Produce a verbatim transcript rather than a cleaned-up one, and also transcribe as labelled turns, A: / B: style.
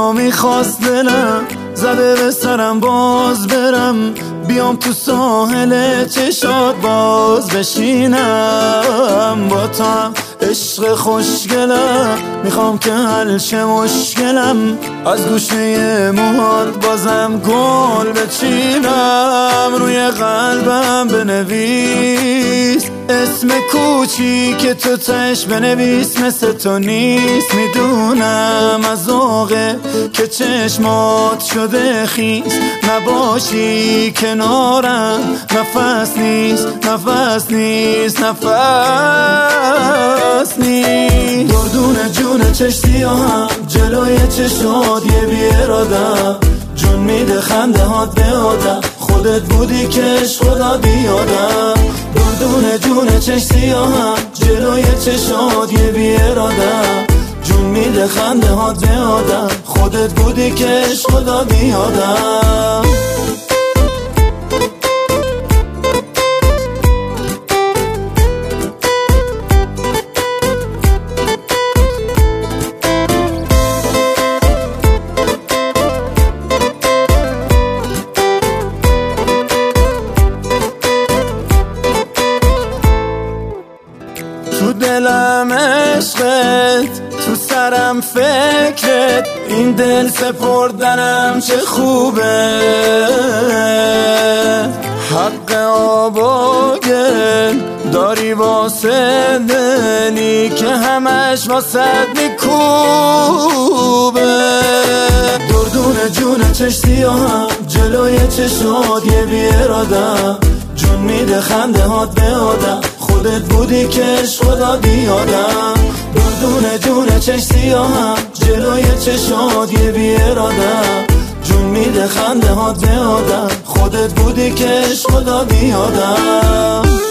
A: تو میخواست دلم، زده به سرم باز برم، بیام تو ساحل چشات باز بشینم. با تو هم عشق خوشگلم، میخوام که حل شه مشکلم، از گوشه موهات بازم گل بچینم. روی قلبم بنویس اسم کوچیک تو تش بنویس، مثل تو نیست میدونم از ذوقه که چشمات شده خیس، نباشی کنارم نفس نیست نفس نیست نفس نیست. دردون جون چشتی هم جلوی چشات یه بیرادم، جون میده خنده هات به آدم، خودت بودی که عشق خدا بیادم. دردون جون چشتی هم جلوی چشات یه بیرادم، جون میده خنده هات به آدم، خودت بودی که عشق خدا بیادم. تو دلم عشقت، تو سرم فکرت، این دل سپردنم چه خوبه. حق آب و گل داری واسه دلی که همش واسد میکوبه. دردون جون چشتی هم جلوی چشات یه بیرادم، جون میده خنده هات به آدم، خودت بودی که عشق خدا بیادم. دردون جون چشتی هم جلوی چشات یه بیرادم، جون میده خنده هات به آدم، خودت بودی که عشق خدا بیادم.